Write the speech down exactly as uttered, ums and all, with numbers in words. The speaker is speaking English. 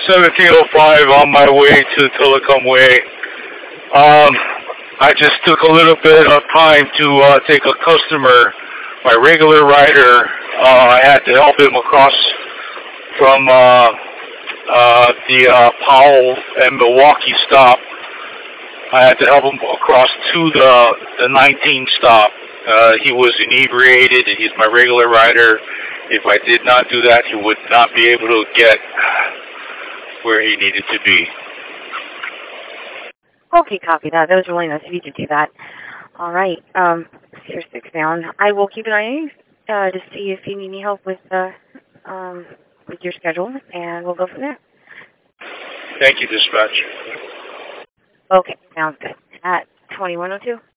seventeen oh five on my way to Telecom Way. Um, I just took a little bit of time to uh, take a customer, my regular rider. Uh, I had to help him across from uh, uh, the uh, Powell and Milwaukee stop. I had to help him across to the, the nineteen stop. Uh, he was inebriated, and he's my regular rider. If I did not do that, he would not be able to get where he needed to be. Okay, copy that. That was really nice of you to do that. All right, um, Sierra six down. I will keep an eye on you uh, to see if you need any help with uh, um, with your schedule, and we'll go from there. Thank you, dispatch. Okay, sounds good. At twenty-one oh two.